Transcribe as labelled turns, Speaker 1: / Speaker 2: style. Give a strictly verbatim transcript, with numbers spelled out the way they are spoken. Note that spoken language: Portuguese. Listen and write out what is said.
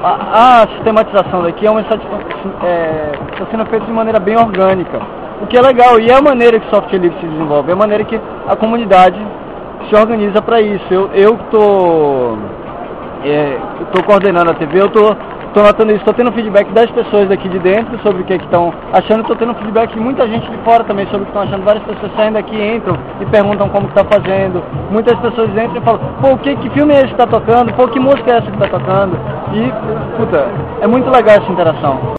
Speaker 1: a, a sistematização daqui é uma está é, tá sendo feita de maneira bem orgânica, o que é legal, e é a maneira que o software livre se desenvolve, é a maneira que a comunidade se organiza para isso. Eu eu estou é, tô coordenando a T V, eu tô Estou notando isso, estou tendo feedback das pessoas daqui de dentro sobre o que estão achando, estou tendo feedback de muita gente de fora também sobre o que estão achando. Várias pessoas saindo daqui, entram e perguntam como está fazendo. Muitas pessoas entram e falam, pô, que, que filme é esse que está tocando? Pô, que música é essa que está tocando? E, puta, é muito legal essa interação.